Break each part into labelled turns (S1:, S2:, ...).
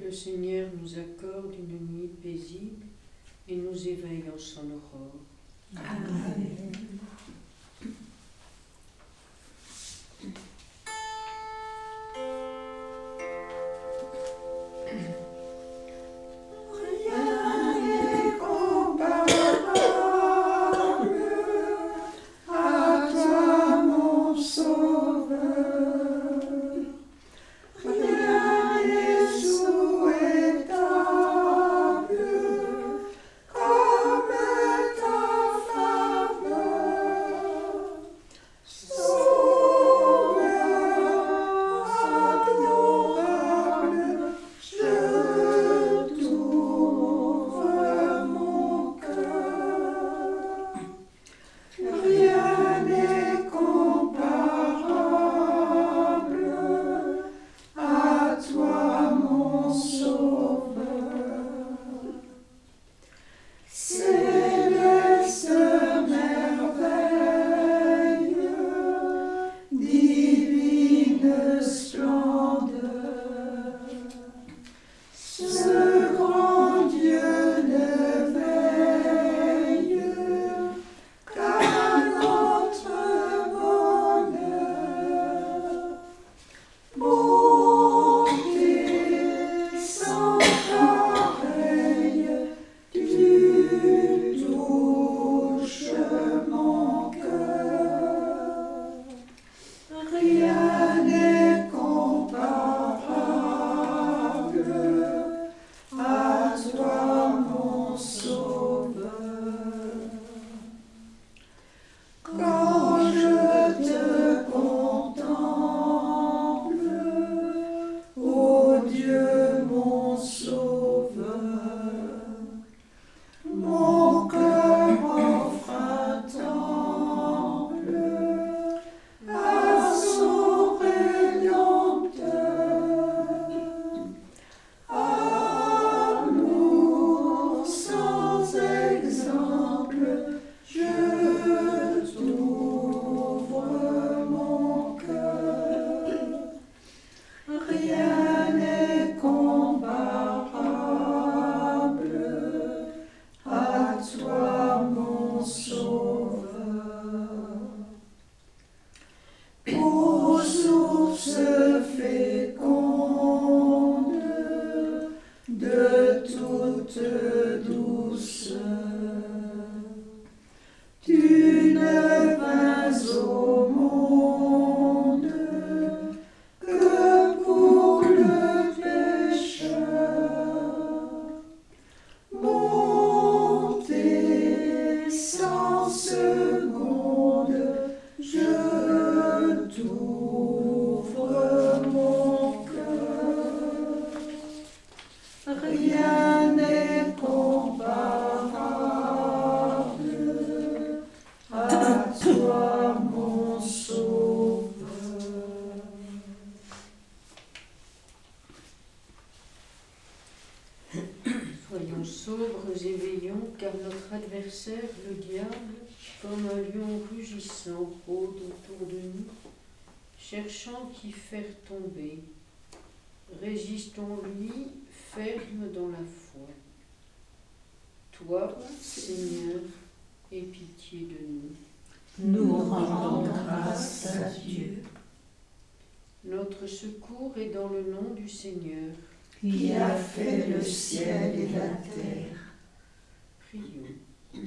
S1: le Seigneur nous accorde une nuit paisible et nous éveille en son aurore.
S2: Amen.
S1: Soyons sobres et veillons, car notre adversaire, le diable, comme un lion rugissant, rôde autour de nous, cherchant qui faire tomber. Résistons-lui, fermes dans la foi. Toi, Seigneur, aie pitié de nous.
S2: Nous rendons grâce à Dieu,
S1: Notre secours est dans le nom du Seigneur.
S2: qui a fait le ciel et la terre.
S1: Prions.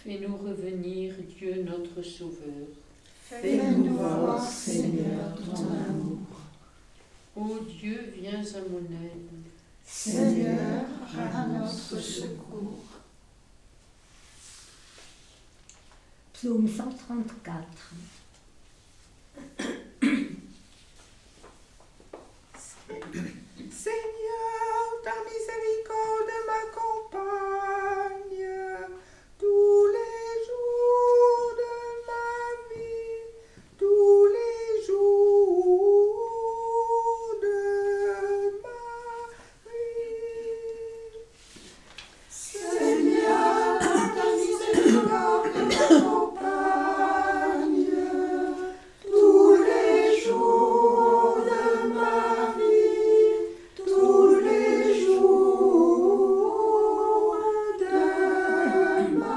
S1: Fais-nous revenir, Dieu notre Sauveur.
S2: Fais-nous voir, Seigneur, ton amour.
S1: Ô Dieu, viens à mon aide.
S2: Seigneur, à notre secours.
S3: Psaume 134.
S4: Seigneur, ta miséricorde m'accompagne tous les jours de ma vie, tous les jours de ma vie.
S2: Seigneur, ta miséricorde m'accompagne tous les jours de ma vie, tous les jours de ma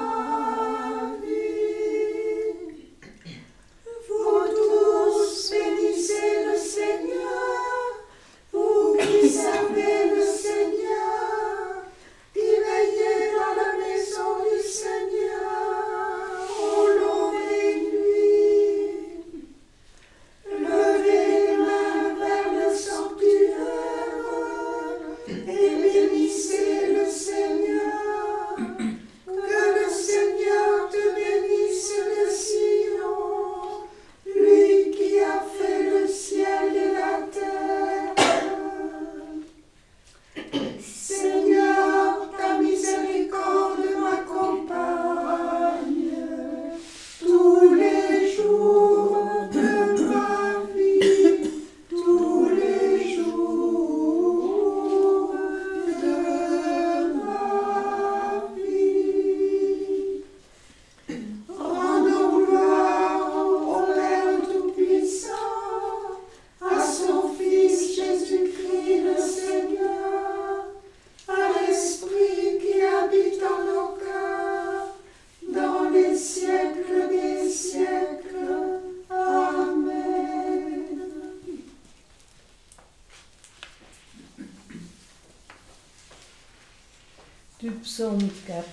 S2: vie. Vous tous bénissez le Seigneur, vous qui servez le Seigneur, qui veillez dans la maison du Seigneur au long des nuits. Levez les mains vers le sanctuaire et bénissez le Seigneur. Que le Seigneur te bénisse de Sion, lui qui a fait le ciel et la terre. Seigneur, ta miséricorde m'accompagne tous les jours de ma vie, tous les jours de ma vie. Rendons gloire au Père Tout-Puissant, à son Fils Jésus-Christ le Seigneur, à l'Esprit qui habite en nos cœurs, dans les siècles des siècles. Amen.
S5: Du psaume 4.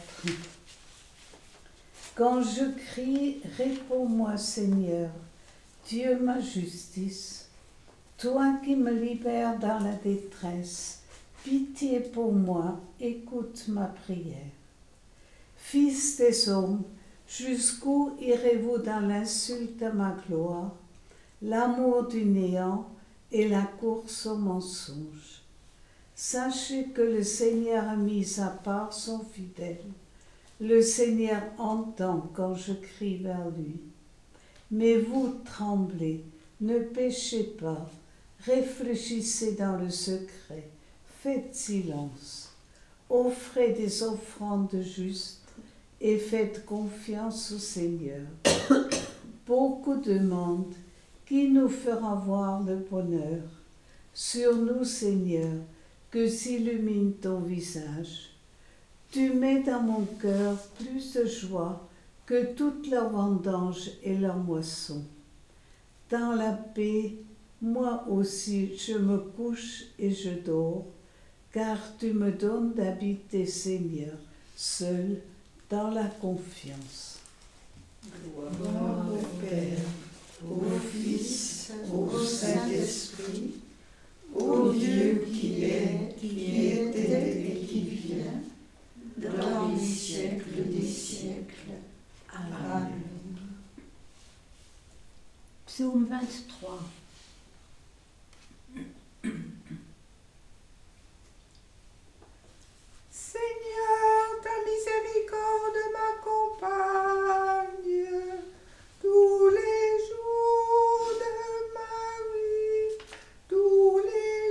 S5: Quand je crie, réponds-moi Seigneur, Dieu ma justice. Toi qui me libères dans la détresse, pitié pour moi, écoute ma prière. Fils des hommes, jusqu'où irez-vous dans l'insulte à ma gloire, l'amour du néant et la course au mensonge? Sachez que le Seigneur a mis à part son fidèle. Le Seigneur entend quand je crie vers lui. Mais vous tremblez, ne péchez pas, réfléchissez dans le secret, faites silence, offrez des offrandes justes et faites confiance au Seigneur. Beaucoup demandent qui nous fera voir le bonheur. Sur nous, Seigneur, que s'illumine ton visage. Tu mets dans mon cœur plus de joie que toute leur vendange et leur moisson. Dans la paix, moi aussi je me couche et je dors, car tu me donnes d'habiter, Seigneur, seul dans la confiance.
S2: Gloire au Père, au Fils, au Saint-Esprit, au Dieu qui est, qui était et qui vient, dans les siècles des siècles. Amen.
S3: Psaume 23.
S4: Seigneur, ta miséricorde m'accompagne tous les jours de ma vie, tous les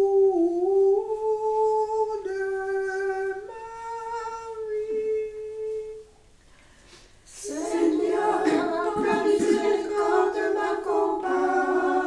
S4: jours de ma vie.
S2: Seigneur, ta miséricorde m'accompagne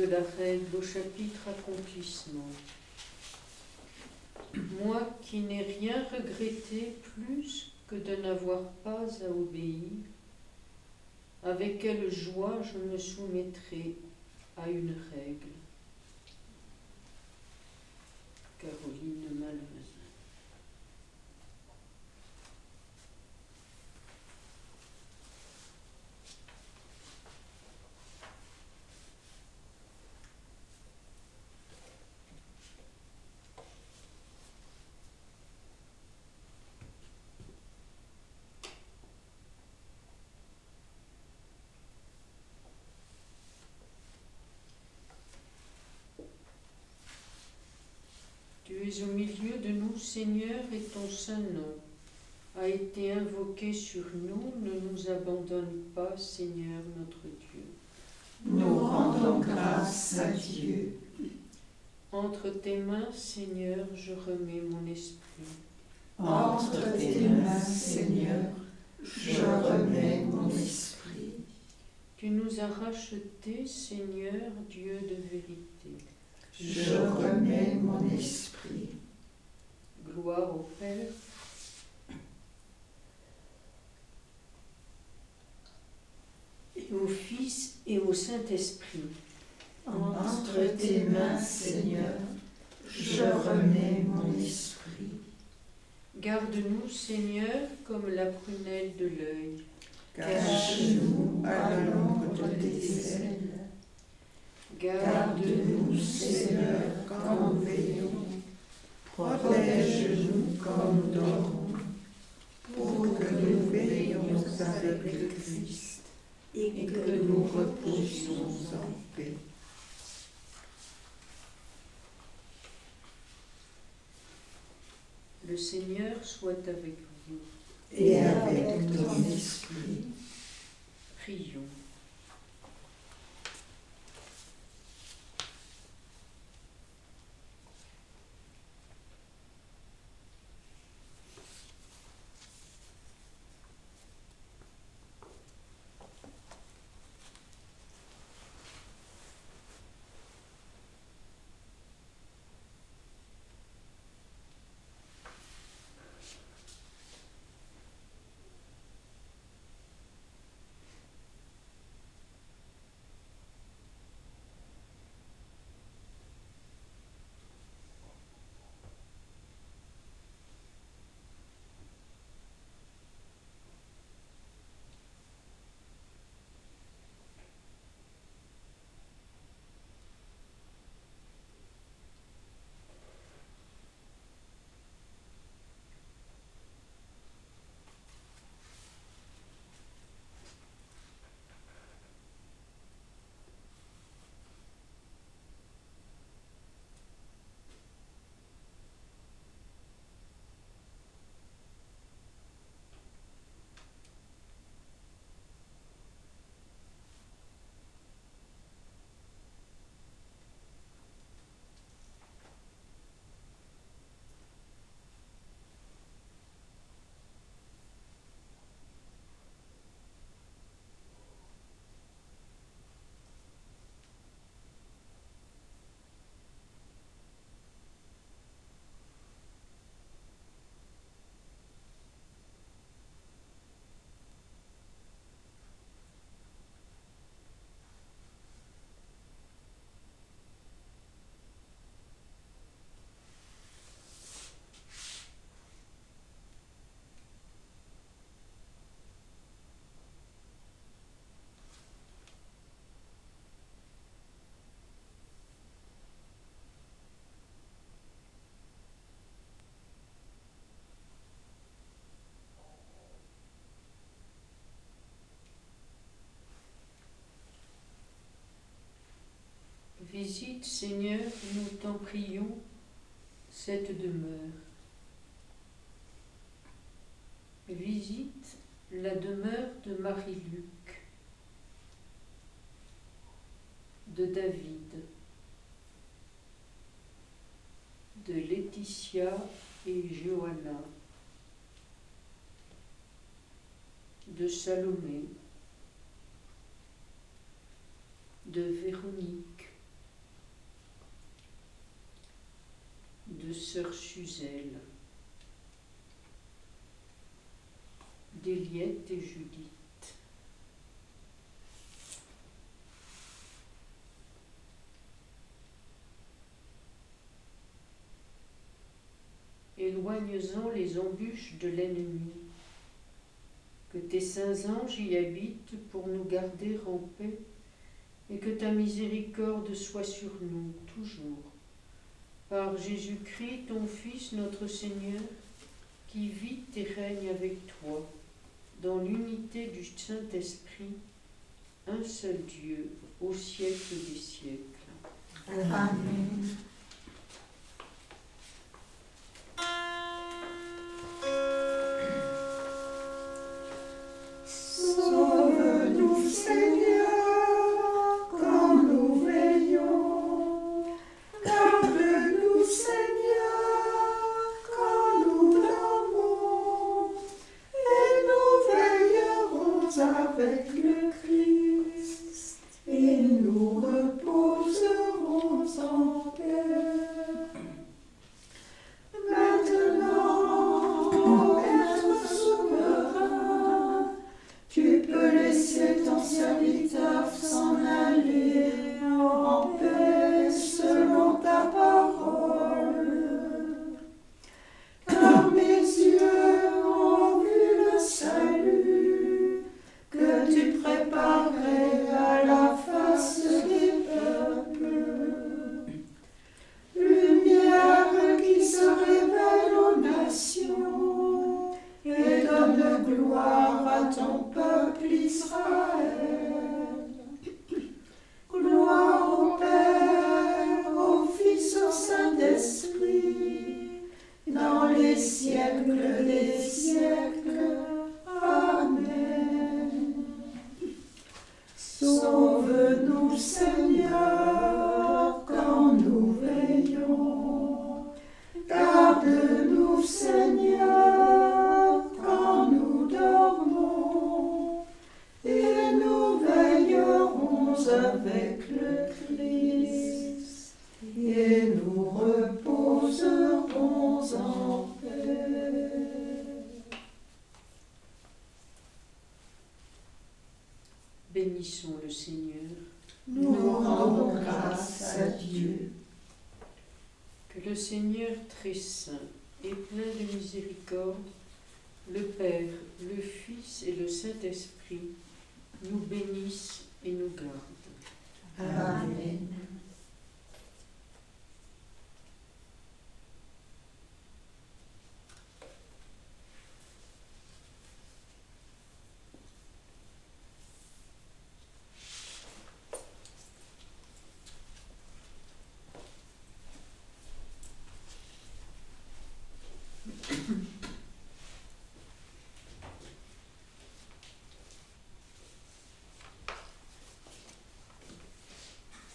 S1: de la règle au chapitre accomplissement. Moi qui n'ai rien regretté plus que de n'avoir pas à obéir, avec quelle joie je me soumettrai à une règle. Caroline Malvezin. Tu es au milieu de nous, Seigneur, et ton saint nom a été invoqué sur nous. Ne nous abandonne pas, Seigneur notre Dieu.
S2: Nous rendons grâce à Dieu.
S1: Entre tes mains, Seigneur, je remets mon esprit.
S2: Entre tes mains, Seigneur, je remets mon esprit.
S1: Tu nous as rachetés, Seigneur, Dieu de vérité.
S2: Je remets mon esprit.
S1: Gloire au Père, et au Fils et au Saint-Esprit.
S2: Entre tes mains, Seigneur, je remets mon esprit.
S1: Garde-nous, Seigneur, comme la prunelle de l'œil.
S2: Cache-nous à l'ombre de tes ailes. Garde-nous, Seigneur, quand nous veillons. Protège-nous quand nous dormons, pour que nous veillions avec le Christ et que nous reposions en paix.
S1: Le Seigneur soit avec vous.
S2: Et avec ton esprit.
S1: Prions. Visite, Seigneur, nous t'en prions, cette demeure. Visite la demeure de Marie-Luc, de David, de Laetitia et Johanna, de Salomé, de Véronique, sœur Suzelle, d'Eliette et Judith. Éloigne-en les embûches de l'ennemi, que tes saints anges y habitent pour nous garder en paix, et que ta miséricorde soit sur nous toujours. Par Jésus-Christ, ton Fils, notre Seigneur, qui vit et règne avec toi, dans l'unité du Saint-Esprit, un seul Dieu, au siècle des siècles.
S5: Amen.
S2: Sauve-nous, Seigneur, quand nous veillons. Garde-nous, Seigneur, quand nous dormons. Et nous veillerons avec le Christ, et nous reposerons en paix. Maintenant, ô Maître souverain, tu peux laisser ton serviteur s'en aller en paix selon ta parole. Car mes yeux ont vu le salut que tu préparais à la face des peuples. Lumière qui se révèle aux nations et donne gloire à ton peuple Israël. Gloire au Père, au Fils, au Saint-Esprit, dans les siècles des siècles. Amen. Sauve-nous, Seigneur, quand nous veillons. Garde-nous, Seigneur, quand nous dormons. Et nous veillerons avec le Christ, et nous reposerons en paix.
S1: Bénissons le Seigneur.
S2: Nous rendons grâce à Dieu.
S1: Que le Seigneur très saint et plein de miséricorde, le Père, le Fils et le Saint-Esprit, nous bénissent et nous gardent.
S2: Amen.